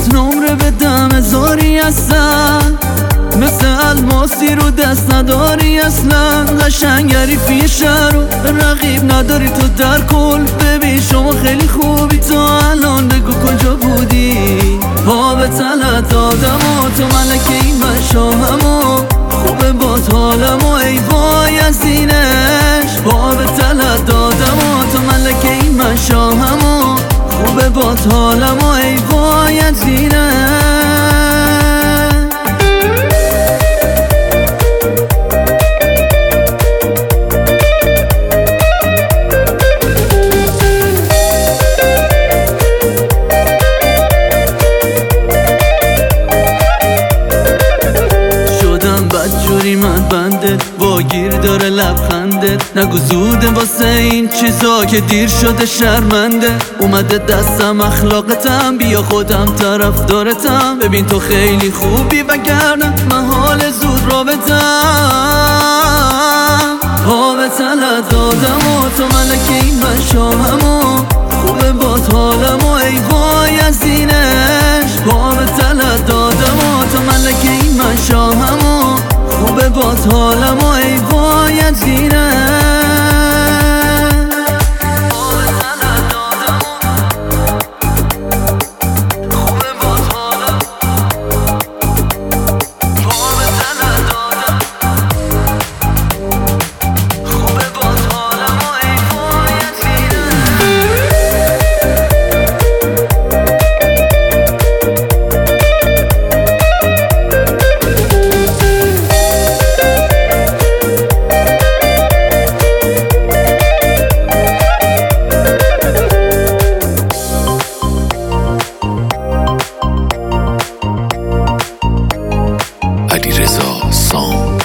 نمره بدم هزاری هستن، مثل الماسی رو دست نداری اصلا. قشنگری فی شهر و رقیب نداری تو در کل. ببین شما خیلی خوبی، تو الان بگو کجا بودی. پا به تلت دادم و تو ملکه این مشامم و خوبه بات حالم و ای وای از اینش. پا به تلت دادم و تو ملکه این مشامم و خوبه بات حالم و ای وای از اینش. بدجوری من بنده واگیر داره لبخنده. نگو زوده واسه این چیزا که دیر شده شرمنده. اومده دستم اخلاقتم، بیا خودم طرفدارتم. ببین تو خیلی خوبی وگرنه من حال زود رابطم. پا به تلت دادم و تو ملکه این مشامم و خوبه بات حالم و ای وای از اینش. پا به تلت دادم و تو ملکه این مشامم و خوبه بات حالم و ای وای از اینش. علیرضا سام.